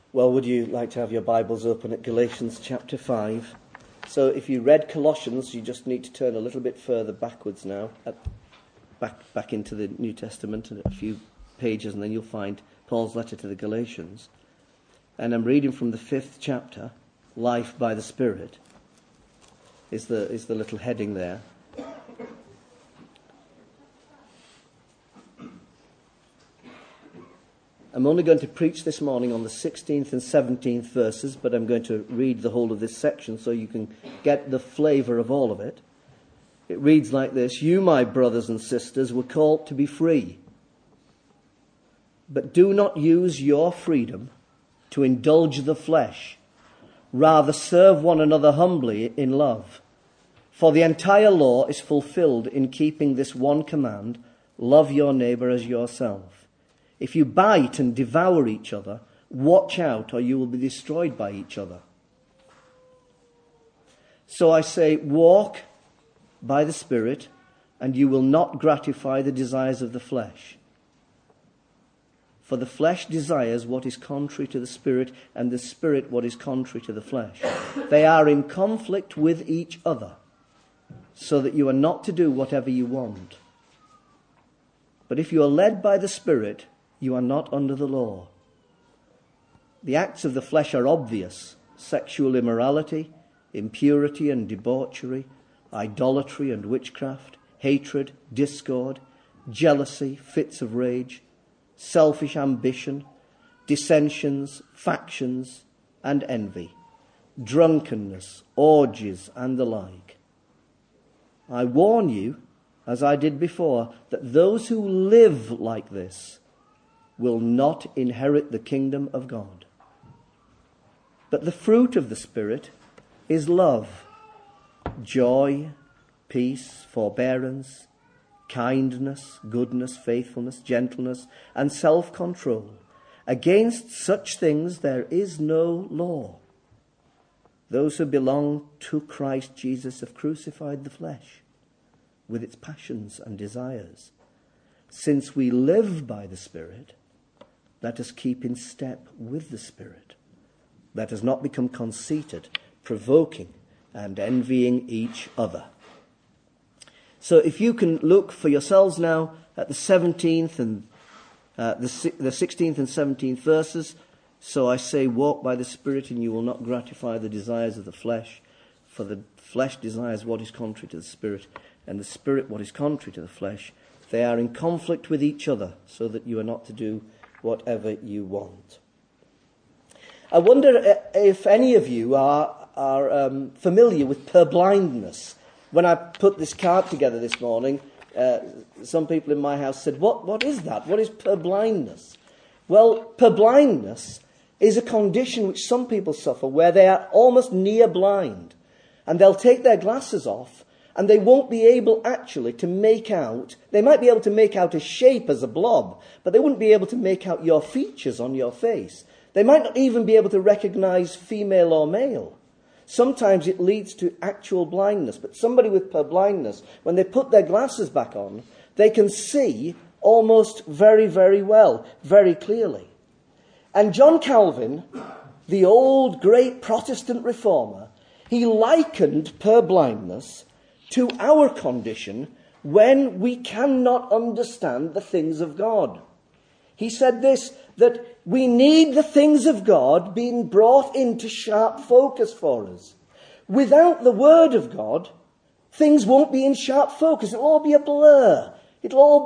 Well, would you like to have your Bibles open at Galatians chapter 5? So if you read Colossians, you just need to turn a little bit further backwards now, back into the New Testament, and a few pages, and then you'll find Paul's letter to the Galatians. And I'm reading from the 5th chapter, Life by the Spirit, is the little heading there. I'm only going to preach this morning on the 16th and 17th verses, but I'm going to read the whole of this section so you can get the flavour of all of it. It reads like this: "You, my brothers and sisters, were called to be free. But do not use your freedom to indulge the flesh. Rather serve one another humbly in love. For the entire law is fulfilled in keeping this one command: love your neighbour as yourself. If you bite and devour each other, watch out, or you will be destroyed by each other. So I say, walk by the Spirit, and you will not gratify the desires of the flesh. For the flesh desires what is contrary to the Spirit, and the Spirit what is contrary to the flesh. They are in conflict with each other, so that you are not to do whatever you want. But if you are led by the Spirit, you are not under the law. The acts of the flesh are obvious: sexual immorality, impurity and debauchery, idolatry and witchcraft, hatred, discord, jealousy, fits of rage, selfish ambition, dissensions, factions, and envy, drunkenness, orgies, and the like. I warn you, as I did before, that those who live like this will not inherit the kingdom of God. But the fruit of the Spirit is love, joy, peace, forbearance, kindness, goodness, faithfulness, gentleness, and self-control. Against such things there is no law. Those who belong to Christ Jesus have crucified the flesh with its passions and desires. Since we live by the Spirit, let us keep in step with the Spirit. Let us not become conceited, provoking, and envying each other." So if you can look for yourselves now at the 17th and the 16th and 17th verses. "So I say, walk by the Spirit, and you will not gratify the desires of the flesh. For the flesh desires what is contrary to the Spirit, and the Spirit what is contrary to the flesh. They are in conflict with each other, so that you are not to do whatever you want." I wonder if any of you are familiar with purblindness. When I put this card together this morning, some people in my house said, what is that? What is purblindness? Well, purblindness is a condition which some people suffer where they are almost near blind, and they'll take their glasses off and they won't be able actually to make out, they might be able to make out a shape as a blob, but they wouldn't be able to make out your features on your face. They might not even be able to recognize female or male. Sometimes it leads to actual blindness, but somebody with purblindness, when they put their glasses back on, they can see almost very, very well, very clearly. And John Calvin, the old great Protestant reformer, he likened purblindness to our condition when we cannot understand the things of God. He said this, that we need the things of God being brought into sharp focus for us. Without the Word of God, things won't be in sharp focus. It'll all be a blur. It'll all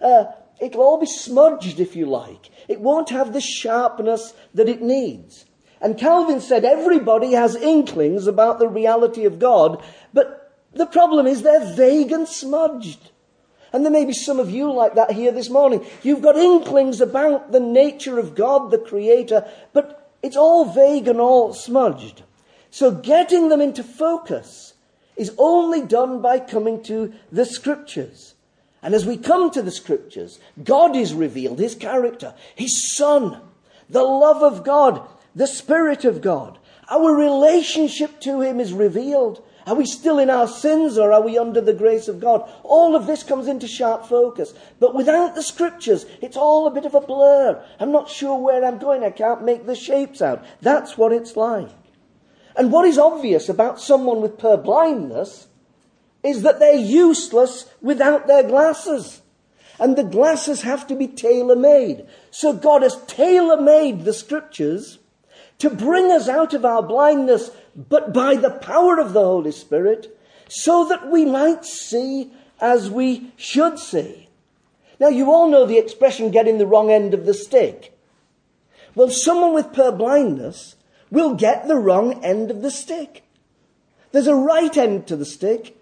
be smudged, if you like. It won't have the sharpness that it needs. And Calvin said everybody has inklings about the reality of God, but the problem is they're vague and smudged. And there may be some of you like that here this morning. You've got inklings about the nature of God, the Creator, but it's all vague and all smudged. So getting them into focus is only done by coming to the Scriptures. And as we come to the Scriptures, God is revealed, His character, His Son, the love of God, the Spirit of God. Our relationship to Him is revealed. Are we still in our sins, or are we under the grace of God? All of this comes into sharp focus. But without the Scriptures, it's all a bit of a blur. I'm not sure where I'm going. I can't make the shapes out. That's what it's like. And what is obvious about someone with purblindness is that they're useless without their glasses. And the glasses have to be tailor-made. So God has tailor-made the Scriptures to bring us out of our blindness, but by the power of the Holy Spirit, so that we might see as we should see. Now, you all know the expression, getting the wrong end of the stick. Well, someone with purblindness will get the wrong end of the stick. There's a right end to the stick,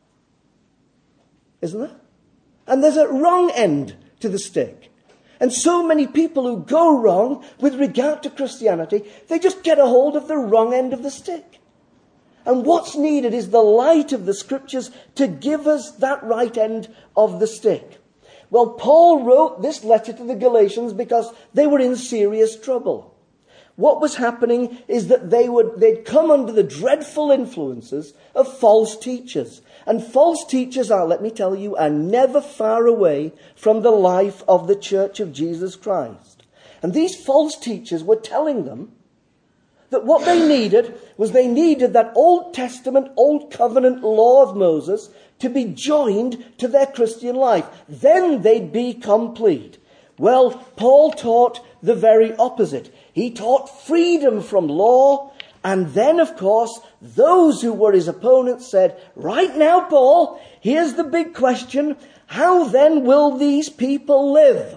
isn't there? And there's a wrong end to the stick. And so many people who go wrong with regard to Christianity, they just get a hold of the wrong end of the stick. And what's needed is the light of the Scriptures to give us that right end of the stick. Well, Paul wrote this letter to the Galatians because they were in serious trouble. What was happening is that they'd come under the dreadful influences of false teachers. And false teachers are, let me tell you, are never far away from the life of the Church of Jesus Christ. And these false teachers were telling them that what they needed was that Old Testament, Old Covenant law of Moses to be joined to their Christian life. Then they'd be complete. Well, Paul taught the very opposite. He taught freedom from law. And then, of course, those who were his opponents said, right now, Paul, here's the big question. How then will these people live?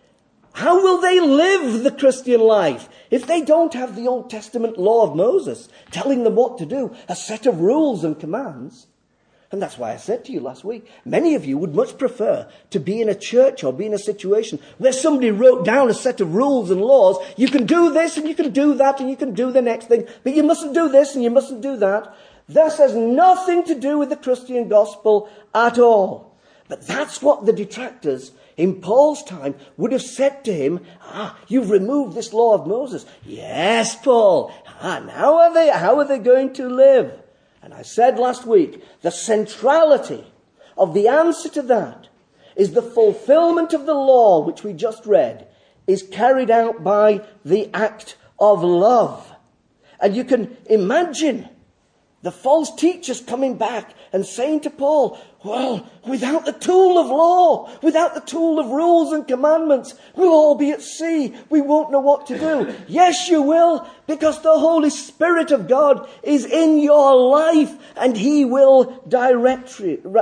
How will they live the Christian life if they don't have the Old Testament law of Moses telling them what to do, a set of rules and commands? And that's why I said to you last week, many of you would much prefer to be in a church or be in a situation where somebody wrote down a set of rules and laws. You can do this and you can do that and you can do the next thing, but you mustn't do this and you mustn't do that. This has nothing to do with the Christian gospel at all. But that's what the detractors in Paul's time would have said to him. You've removed this law of Moses. Yes, Paul. And how are they going to live? And I said last week, the centrality of the answer to that is the fulfillment of the law, which we just read, is carried out by the act of love. And you can imagine the false teachers coming back and saying to Paul, well, without the tool of law, without the tool of rules and commandments, we'll all be at sea. We won't know what to do. Yes, you will, because the Holy Spirit of God is in your life and he will direct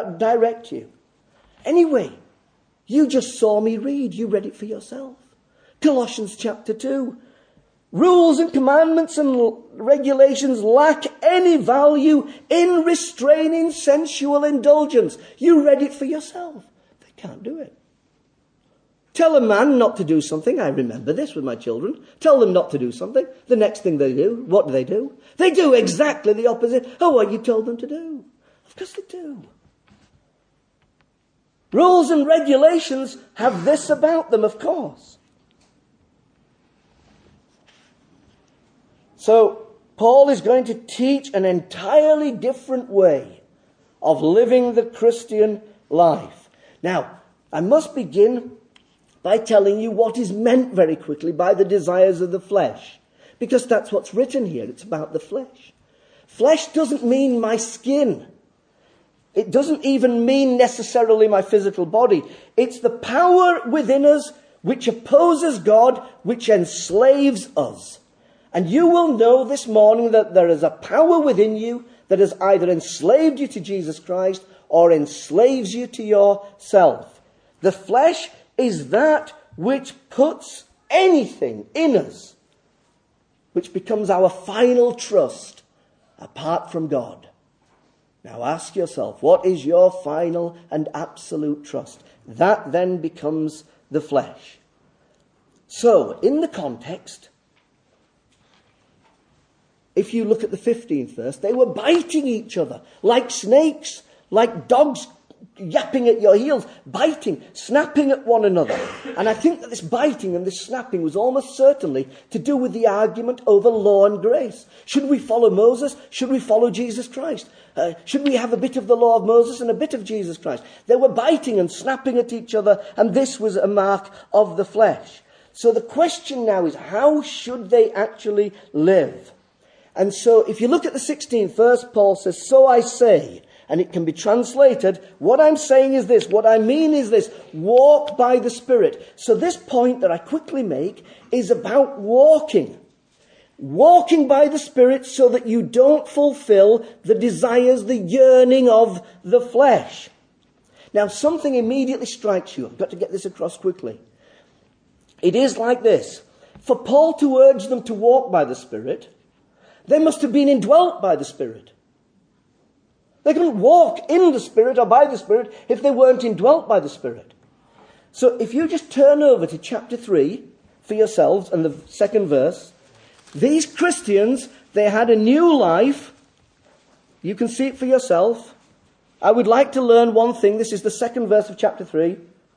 you. Anyway, you just saw me read. You read it for yourself. Colossians chapter 2. Rules and commandments and regulations lack any value in restraining sensual indulgence. You read it for yourself. They can't do it. Tell a man not to do something. I remember this with my children. Tell them not to do something. The next thing they do, what do? They do exactly the opposite of what you told them to do. Of course they do. Rules and regulations have this about them, of course. So, Paul is going to teach an entirely different way of living the Christian life. Now, I must begin by telling you what is meant very quickly by the desires of the flesh. Because that's what's written here. It's about the flesh. Flesh doesn't mean my skin. It doesn't even mean necessarily my physical body. It's the power within us which opposes God, which enslaves us. And you will know this morning that there is a power within you that has either enslaved you to Jesus Christ or enslaves you to yourself. The flesh is that which puts anything in us, which becomes our final trust apart from God. Now ask yourself, what is your final and absolute trust? That then becomes the flesh. So, in the context, if you look at the 15th verse, they were biting each other like snakes, like dogs yapping at your heels, biting, snapping at one another. And I think that this biting and this snapping was almost certainly to do with the argument over law and grace. Should we follow Moses? Should we follow Jesus Christ? Should we have a bit of the law of Moses and a bit of Jesus Christ? They were biting and snapping at each other, and this was a mark of the flesh. So the question now is, how should they actually live? And so if you look at the 16th verse, Paul says, so I say, and it can be translated, what I'm saying is this, what I mean is this, walk by the Spirit. So this point that I quickly make is about walking. Walking by the Spirit so that you don't fulfill the desires, the yearning of the flesh. Now something immediately strikes you. I've got to get this across quickly. It is like this. For Paul to urge them to walk by the Spirit, they must have been indwelt by the Spirit. They couldn't walk in the Spirit or by the Spirit if they weren't indwelt by the Spirit. So if you just turn over to chapter 3 for yourselves and the second verse, these Christians, they had a new life. You can see it for yourself. I would like to learn one thing. This is the second verse of chapter 3.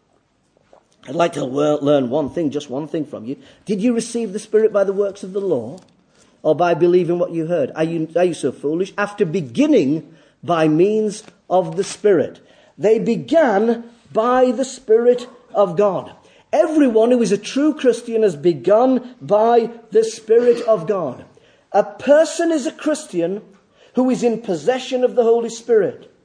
I'd like to learn one thing, just one thing from you. Did you receive the Spirit by the works of the law or by believing what you heard? Are you so foolish? After beginning by means of the Spirit. They began by the Spirit of God. Everyone who is a true Christian has begun by the Spirit of God. A person is a Christian who is in possession of the Holy Spirit.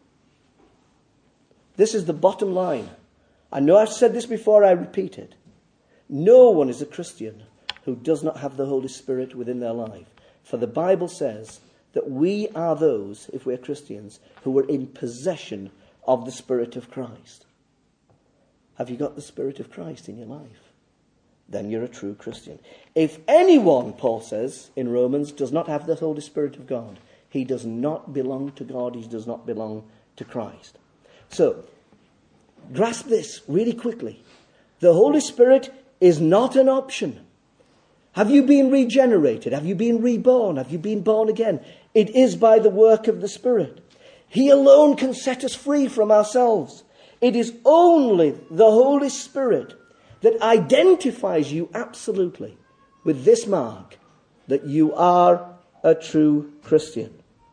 This is the bottom line. I know I've said this before, I repeat it. No one is a Christian who does not have the Holy Spirit within their life. For the Bible says that we are those, if we're Christians, who are in possession of the Spirit of Christ. Have you got the Spirit of Christ in your life? Then you're a true Christian. If anyone, Paul says in Romans, does not have the Holy Spirit of God, he does not belong to God, he does not belong to Christ. So, grasp this really quickly. The Holy Spirit is not an option. Have you been regenerated? Have you been reborn? Have you been born again? It is by the work of the Spirit. He alone can set us free from ourselves. It is only the Holy Spirit that identifies you absolutely with this mark, that you are a true Christian.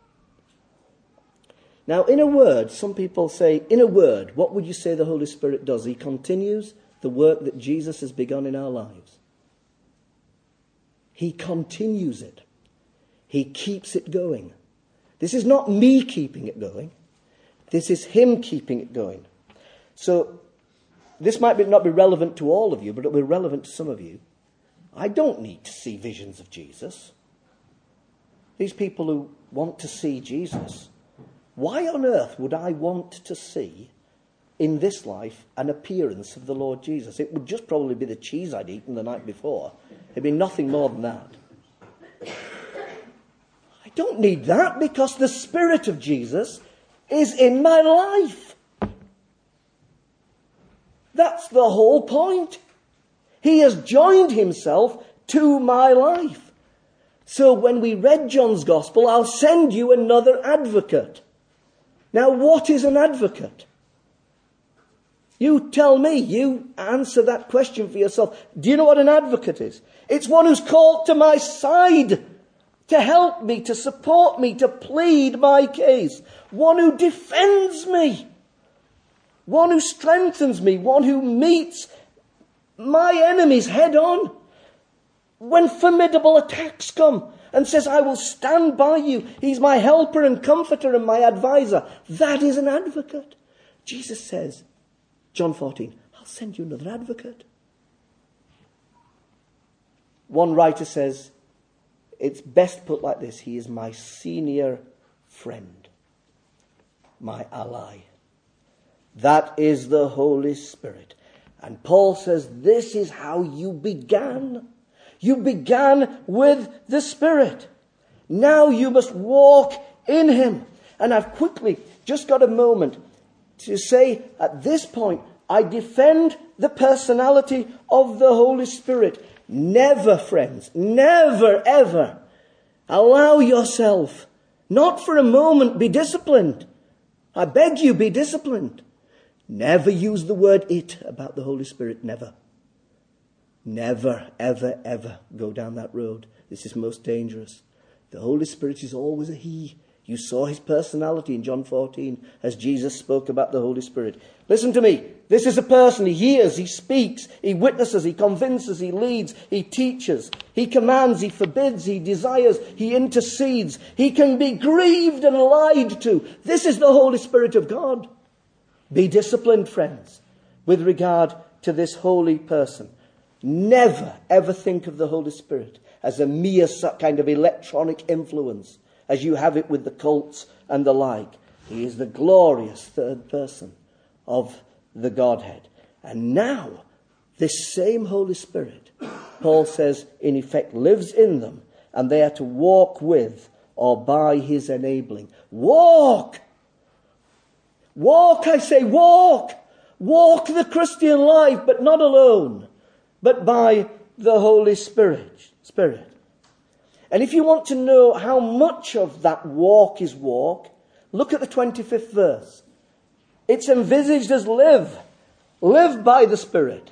Now, in a word, some people say, in a word, what would you say the Holy Spirit does? He continues the work that Jesus has begun in our lives. He continues it. He keeps it going. This is not me keeping it going. This is him keeping it going. So, this might not be relevant to all of you, but it'll be relevant to some of you. I don't need to see visions of Jesus. These people who want to see Jesus, why on earth would I want to see in this life an appearance of the Lord Jesus? It would just probably be the cheese I'd eaten the night before. It'd be nothing more than that. I don't need that because the Spirit of Jesus is in my life. That's the whole point. He has joined himself to my life. So when we read John's Gospel, I'll send you another advocate. Now, what is an advocate? You tell me. You answer that question for yourself. Do you know what an advocate is? It's one who's called to my side to help me, to support me, to plead my case. One who defends me. One who strengthens me. One who meets my enemies head on. When formidable attacks come and says, I will stand by you. He's my helper and comforter and my advisor. That is an advocate. Jesus says, John 14, I'll send you another advocate. One writer says, it's best put like this. He is my senior friend, my ally. That is the Holy Spirit. And Paul says, this is how you began. You began with the Spirit. Now you must walk in him. And I've quickly just got a moment to say at this point, I defend the personality of the Holy Spirit. Never, friends, never, ever allow yourself, not for a moment, be disciplined. I beg you, be disciplined. Never use the word it about the Holy Spirit. Never. Never, ever, ever go down that road. This is most dangerous. The Holy Spirit is always a he. You saw his personality in John 14 as Jesus spoke about the Holy Spirit. Listen to me. This is a person. He hears, he speaks, he witnesses, he convinces, he leads, he teaches, he commands, he forbids, he desires, he intercedes. He can be grieved and lied to. This is the Holy Spirit of God. Be disciplined, friends, with regard to this holy person. Never, ever think of the Holy Spirit as a mere kind of electronic influence, as you have it with the cults and the like. He is the glorious third person of the Godhead. And now, this same Holy Spirit, Paul says, in effect, lives in them, and they are to walk with or by his enabling. Walk! Walk, I say, walk! Walk the Christian life, but not alone, but by the Holy Spirit. And if you want to know how much of that walk is walk, look at the 25th verse. It's envisaged as live. Live by the Spirit.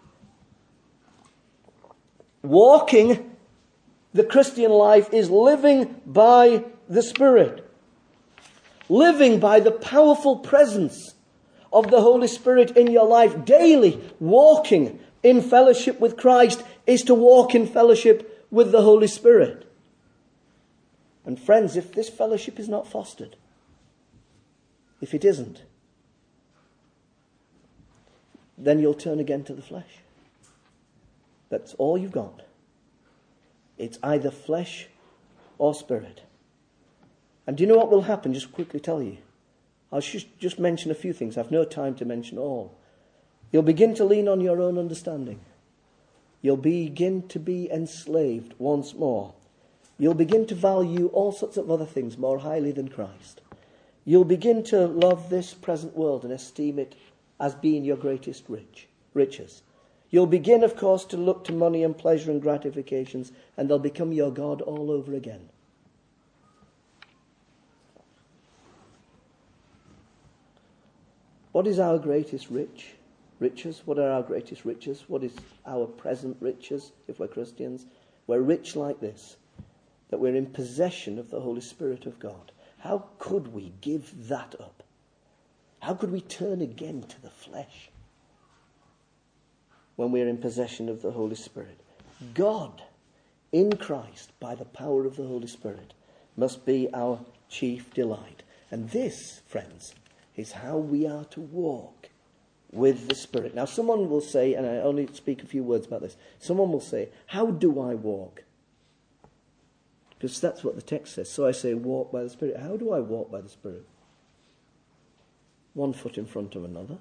Walking the Christian life is living by the Spirit. Living by the powerful presence of the Holy Spirit in your life daily. Walking in fellowship with Christ is to walk in fellowship with the Holy Spirit. And friends, if this fellowship is not fostered, if it isn't, then you'll turn again to the flesh. That's all you've got. It's either flesh or spirit. And do you know what will happen? Just quickly tell you. I'll just mention a few things. I've no time to mention all. You'll begin to lean on your own understanding. You'll begin to be enslaved once more. You'll begin to value all sorts of other things more highly than Christ. You'll begin to love this present world and esteem it as being your greatest riches. You'll begin, of course, to look to money and pleasure and gratifications, and they'll become your God all over again. What is our greatest riches? What are our greatest riches? What is our present riches if we're Christians? We're rich like this, that we're in possession of the Holy Spirit of God. How could we give that up? How could we turn again to the flesh when we're in possession of the Holy Spirit? God, in Christ, by the power of the Holy Spirit, must be our chief delight. And this, friends, is how we are to walk with the Spirit. Now, someone will say, and I only speak a few words about this, someone will say, how do I walk? Because that's what the text says. So I say, walk by the Spirit. How do I walk by the Spirit? One foot in front of another.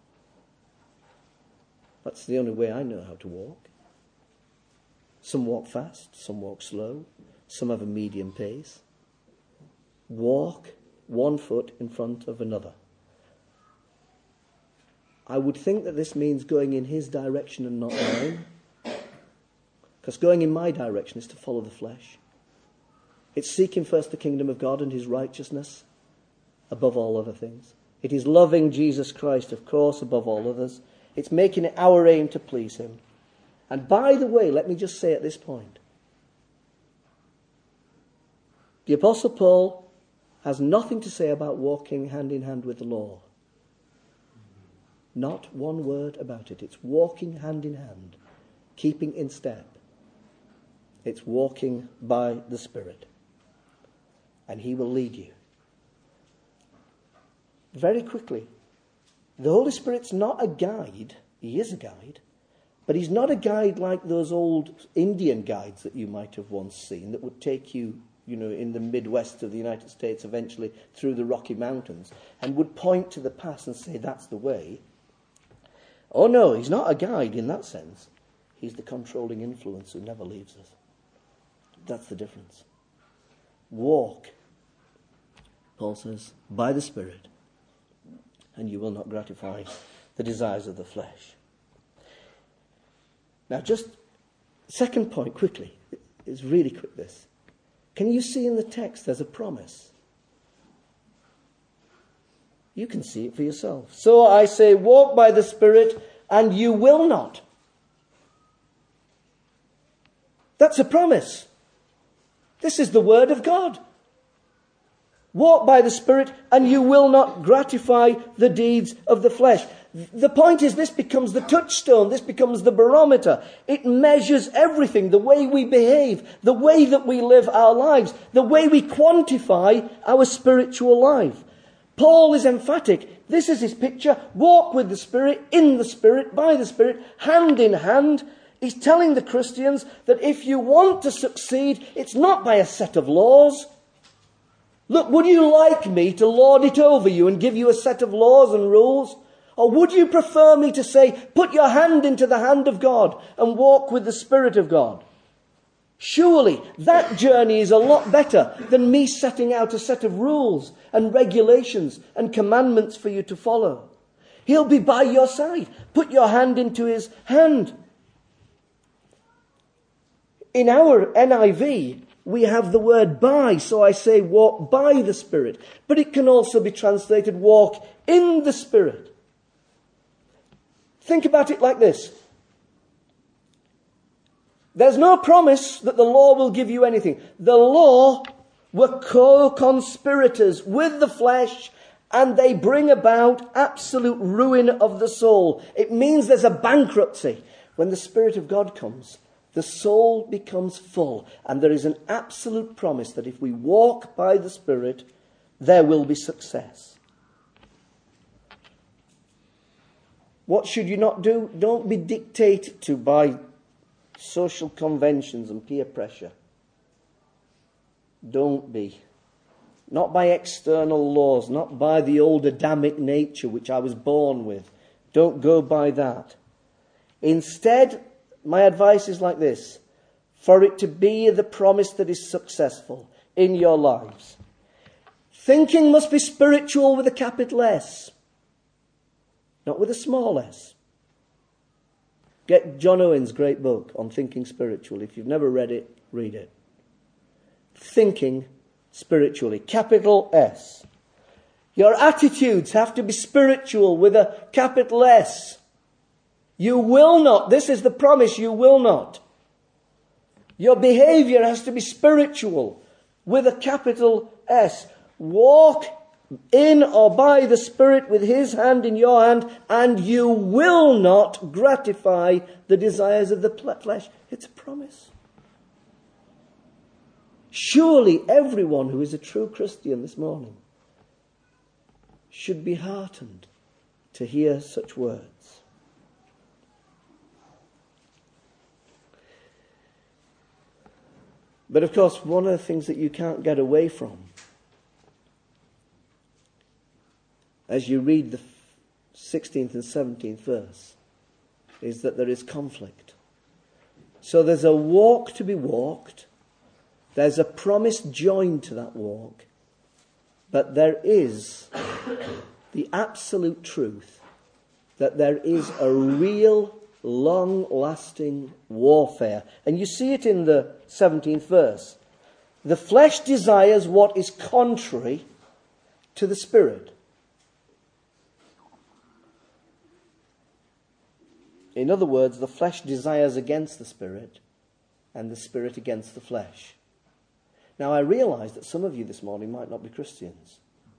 That's the only way I know how to walk. Some walk fast, some walk slow, some have a medium pace. Walk one foot in front of another. I would think that this means going in his direction and not mine. Because going in my direction is to follow the flesh. It's seeking first the kingdom of God and his righteousness above all other things. It is loving Jesus Christ, of course, above all others. It's making it our aim to please him. And by the way, let me just say at this point, the Apostle Paul has nothing to say about walking hand in hand with the law. Not one word about it. It's walking hand in hand, keeping in step. It's walking by the Spirit. And he will lead you. Very quickly, the Holy Spirit's not a guide. He is a guide. But he's not a guide like those old Indian guides that you might have once seen that would take you, in the Midwest of the United States, eventually through the Rocky Mountains, and would point to the path and say, that's the way. Oh no, he's not a guide in that sense. He's the controlling influence who never leaves us. That's the difference. Walk, Paul says, by the Spirit, and you will not gratify the desires of the flesh. Now, just second point, quickly. It's really quick, this. Can you see in the text there's a promise? You can see it for yourself. So I say, walk by the Spirit, and you will not. That's a promise. This is the word of God. Walk by the Spirit, and you will not gratify the deeds of the flesh. The point is, this becomes the touchstone. This becomes the barometer. It measures everything, the way we behave, the way that we live our lives, the way we quantify our spiritual life. Paul is emphatic. This is his picture. Walk with the Spirit, in the Spirit, by the Spirit, hand in hand. He's telling the Christians that if you want to succeed, it's not by a set of laws. Look, would you like me to lord it over you and give you a set of laws and rules? Or would you prefer me to say, put your hand into the hand of God and walk with the Spirit of God? Surely that journey is a lot better than me setting out a set of rules and regulations and commandments for you to follow. He'll be by your side. Put your hand into his hand. In our NIV, we have the word by, so I say walk by the Spirit. But it can also be translated walk in the Spirit. Think about it like this. There's no promise that the law will give you anything. The law were co-conspirators with the flesh, and they bring about absolute ruin of the soul. It means there's a bankruptcy. When the Spirit of God comes, the soul becomes full, and there is an absolute promise that if we walk by the Spirit, there will be success. What should you not do? Don't be dictated to by social conventions and peer pressure. Don't be. Not by external laws, not by the old Adamic nature which I was born with. Don't go by that. Instead, my advice is like this. For it to be the promise that is successful in your lives, thinking must be spiritual with a capital S, not with a small s. Get John Owen's great book on thinking spiritual. If you've never read it, read it. Thinking spiritually, capital S. Your attitudes have to be spiritual with a capital S. You will not. This is the promise. You will not. Your behavior has to be spiritual with a capital S. Walk in or by the Spirit with his hand in your hand, and you will not gratify the desires of the flesh. It's a promise. Surely everyone who is a true Christian this morning should be heartened to hear such words. But of course, one of the things that you can't get away from as you read the 16th and 17th verse is that there is conflict. So there's a walk to be walked. There's a promise joined to that walk. But there is the absolute truth that there is a real long-lasting warfare. And you see it in the 17th verse. The flesh desires what is contrary to the Spirit. In other words, the flesh desires against the Spirit, and the Spirit against the flesh. Now, I realise that some of you this morning might not be Christians.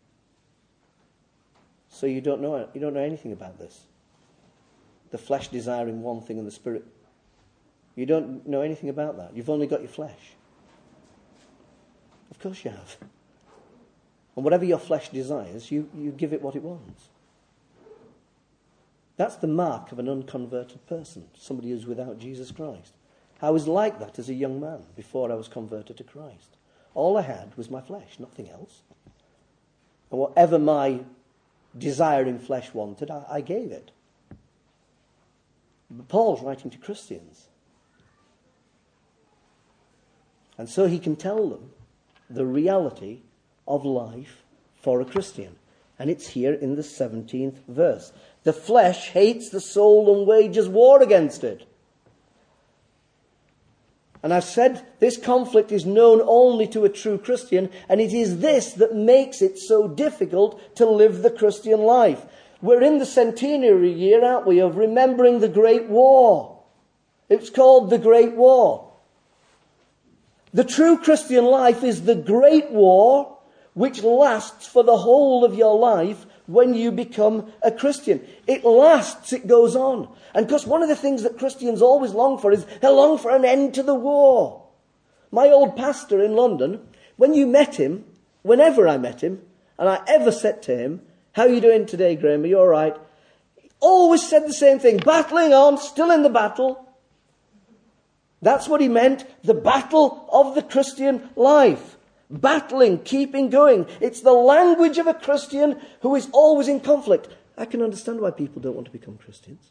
So you don't know anything about this. The flesh desiring one thing and the Spirit. You don't know anything about that. You've only got your flesh. Of course you have. And whatever your flesh desires, you give it what it wants. That's the mark of an unconverted person, somebody who's without Jesus Christ. I was like that as a young man before I was converted to Christ. All I had was my flesh, nothing else. And whatever my desiring flesh wanted, I gave it. But Paul's writing to Christians. And so he can tell them the reality of life for a Christian. And it's here in the 17th verse. The flesh hates the soul and wages war against it. And I've said this conflict is known only to a true Christian, and it is this that makes it so difficult to live the Christian life. We're in the centenary year, aren't we, of remembering the Great War. It's called the Great War. The true Christian life is the Great War which lasts for the whole of your life when you become a Christian. It lasts, it goes on. And because one of the things that Christians always long for is they long for an end to the war. My old pastor in London, when you met him, whenever I met him, and I ever said to him, "How are you doing today, Graham? Are you all right?" He always said the same thing, "Battling on, still in the battle." That's what he meant, the battle of the Christian life. Battling, keeping going. It's the language of a Christian who is always in conflict. I can understand why people don't want to become Christians.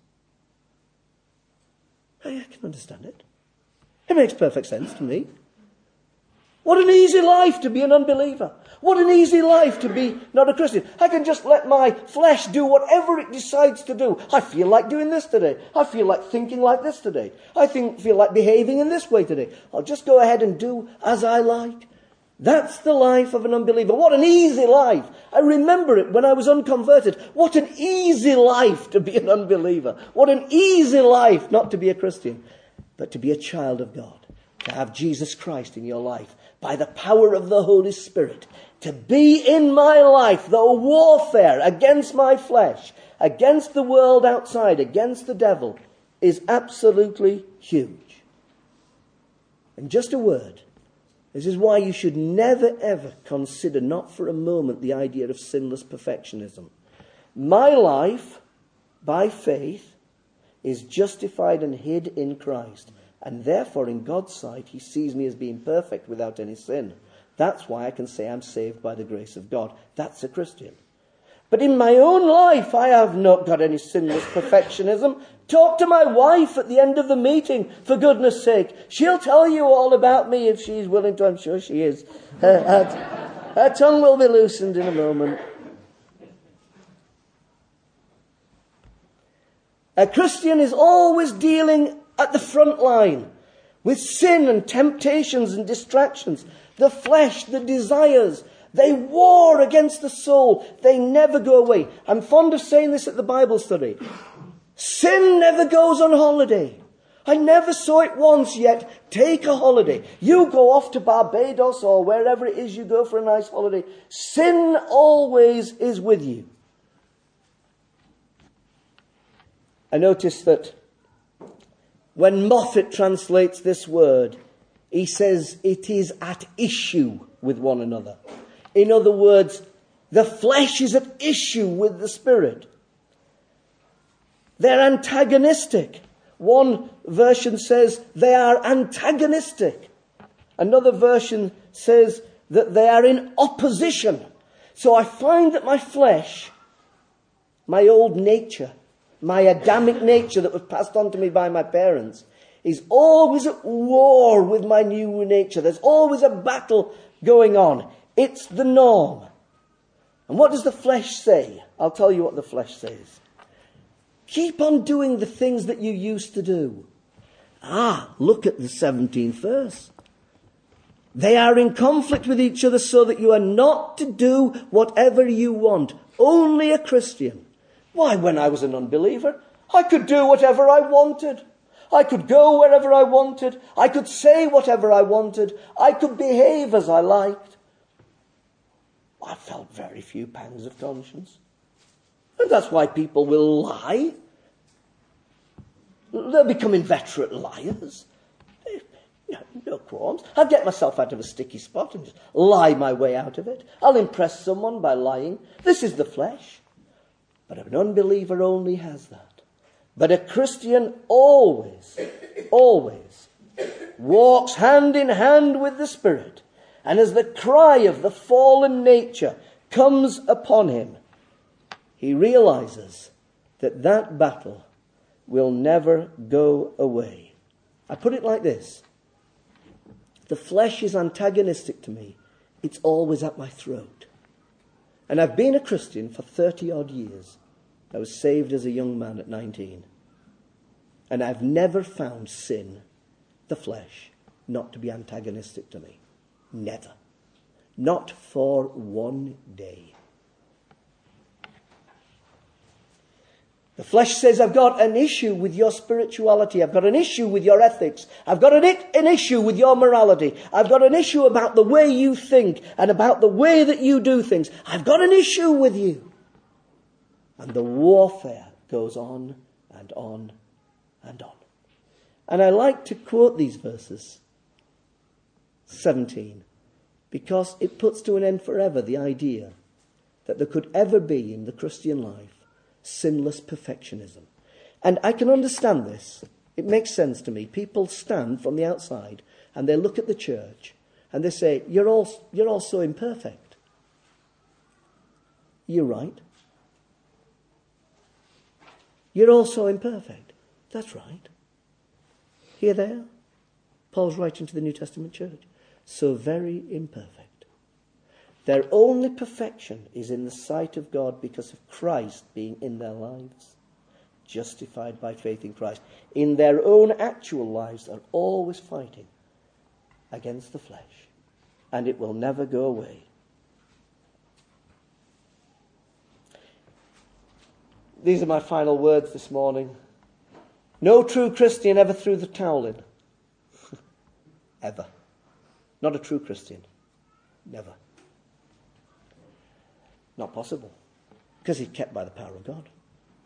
I can understand it. It makes perfect sense to me. What an easy life to be an unbeliever. What an easy life to be not a Christian. I can just let my flesh do whatever it decides to do. I feel like doing this today. I feel like thinking like this today. I feel like behaving in this way today. I'll just go ahead and do as I like. That's the life of an unbeliever. What an easy life. I remember it when I was unconverted. What an easy life to be an unbeliever. What an easy life not to be a Christian, but to be a child of God. To have Jesus Christ in your life by the power of the Holy Spirit. To be in my life the warfare against my flesh, against the world outside, against the devil, is absolutely huge. And just a word. This is why you should never ever consider, not for a moment, the idea of sinless perfectionism. My life, by faith, is justified and hid in Christ. And therefore, in God's sight, he sees me as being perfect without any sin. That's why I can say I'm saved by the grace of God. That's a Christian. But in my own life, I have not got any sinless perfectionism. Talk to my wife at the end of the meeting, for goodness sake. She'll tell you all about me if she's willing to. I'm sure she is. Her tongue will be loosened in a moment. A Christian is always dealing at the front line with sin and temptations and distractions. The flesh, the desires, they war against the soul. They never go away. I'm fond of saying this at the Bible study. Sin never goes on holiday. I never saw it once yet. Take a holiday. You go off to Barbados or wherever it is you go for a nice holiday. Sin always is with you. I noticed that when Moffat translates this word, he says it is at issue with one another. In other words, the flesh is at issue with the spirit. They're antagonistic. One version says they are antagonistic. Another version says that they are in opposition. So I find that my flesh, my old nature, my Adamic nature that was passed on to me by my parents, is always at war with my new nature. There's always a battle going on. It's the norm. And what does the flesh say? I'll tell you what the flesh says. Keep on doing the things that you used to do. Look at the 17th verse. They are in conflict with each other so that you are not to do whatever you want. Only a Christian. Why, when I was an unbeliever, I could do whatever I wanted. I could go wherever I wanted. I could say whatever I wanted. I could behave as I liked. I felt very few pangs of conscience. And that's why people will lie. They're becoming inveterate liars. No qualms. I'll get myself out of a sticky spot and just lie my way out of it. I'll impress someone by lying. This is the flesh. But an unbeliever only has that. But a Christian always walks hand in hand with the Spirit. And as the cry of the fallen nature comes upon him, he realizes that that battle will never go away. I put it like this. The flesh is antagonistic to me. It's always at my throat. And I've been a Christian for 30 odd years. I was saved as a young man at 19. And I've never found sin, the flesh, not to be antagonistic to me. Never. Not for one day. The flesh says, I've got an issue with your spirituality. I've got an issue with your ethics. I've got an issue with your morality. I've got an issue about the way you think and about the way that you do things. I've got an issue with you. And the warfare goes on and on and on. And I like to quote these verses, 17, because it puts to an end forever the idea that there could ever be in the Christian life sinless perfectionism. And I can understand this. It makes sense to me. People stand from the outside and they look at the church and they say, you're all so imperfect. You're right. You're all so imperfect. That's right. Here they are. Paul's writing to the New Testament church. So very imperfect. Their only perfection is in the sight of God because of Christ being in their lives. Justified by faith in Christ. In their own actual lives, they're always fighting against the flesh. And it will never go away. These are my final words this morning. No true Christian ever threw the towel in. Ever. Not a true Christian. Never. Not possible. Because he's kept by the power of God.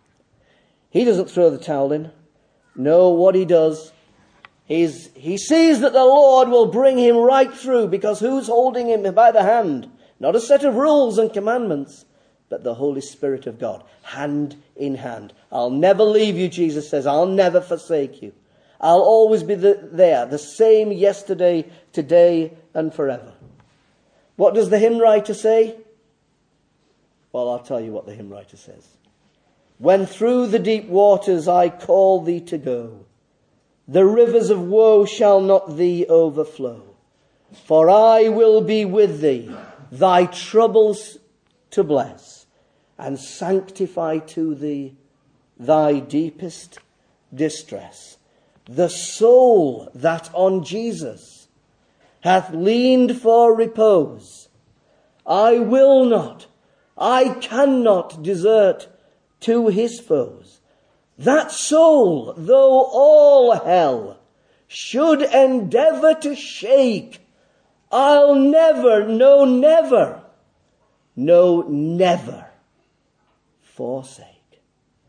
He doesn't throw the towel in. No, what he does is he sees that the Lord will bring him right through, because who's holding him by the hand? Not a set of rules and commandments, but the Holy Spirit of God, hand in hand. I'll never leave you, Jesus says. I'll never forsake you. I'll always be there, the same yesterday, today, and forever. What does the hymn writer say? Well, I'll tell you what the hymn writer says. When through the deep waters I call thee to go, the rivers of woe shall not thee overflow. For I will be with thee, thy troubles to bless, and sanctify to thee thy deepest distress. The soul that on Jesus hath leaned for repose, I will not, I cannot desert to his foes. That soul, though all hell should endeavour to shake, I'll never, no never, no never forsake.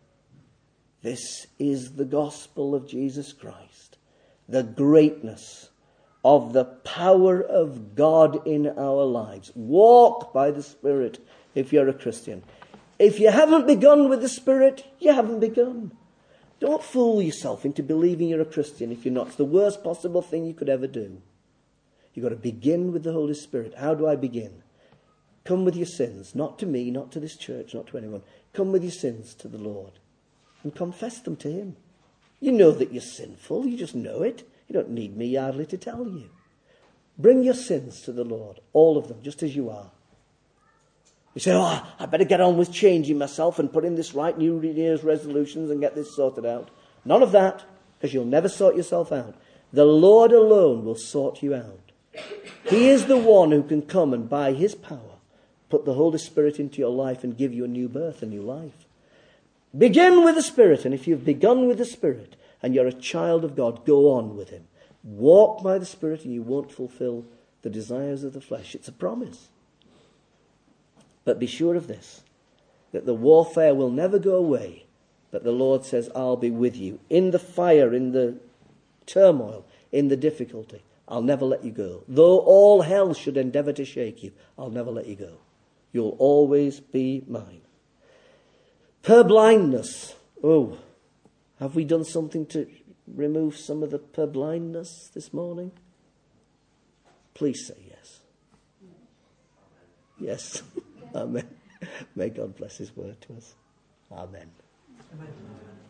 This is the gospel of Jesus Christ, the greatness of the power of God in our lives. Walk by the Spirit if you're a Christian. If you haven't begun with the Spirit, you haven't begun. Don't fool yourself into believing you're a Christian if you're not. It's the worst possible thing you could ever do. You've got to begin with the Holy Spirit. How do I begin? Come with your sins. Not to me, not to this church, not to anyone. Come with your sins to the Lord and confess them to him. You know that you're sinful. You just know it. You don't need me hardly to tell you. Bring your sins to the Lord. All of them, just as you are. You say, I better get on with changing myself and putting this right, New Year's resolutions and get this sorted out. None of that, because you'll never sort yourself out. The Lord alone will sort you out. He is the one who can come and by his power put the Holy Spirit into your life and give you a new birth, a new life. Begin with the Spirit, and if you've begun with the Spirit and you're a child of God, go on with him. Walk by the Spirit and you won't fulfill the desires of the flesh. It's a promise. But be sure of this, that the warfare will never go away, but the Lord says, I'll be with you. In the fire, in the turmoil, in the difficulty, I'll never let you go. Though all hell should endeavour to shake you, I'll never let you go. You'll always be mine. Purblindness. Oh, have we done something to remove some of the purblindness this morning? Please say yes. Yes. Amen. May God bless his word to us. Amen. Amen.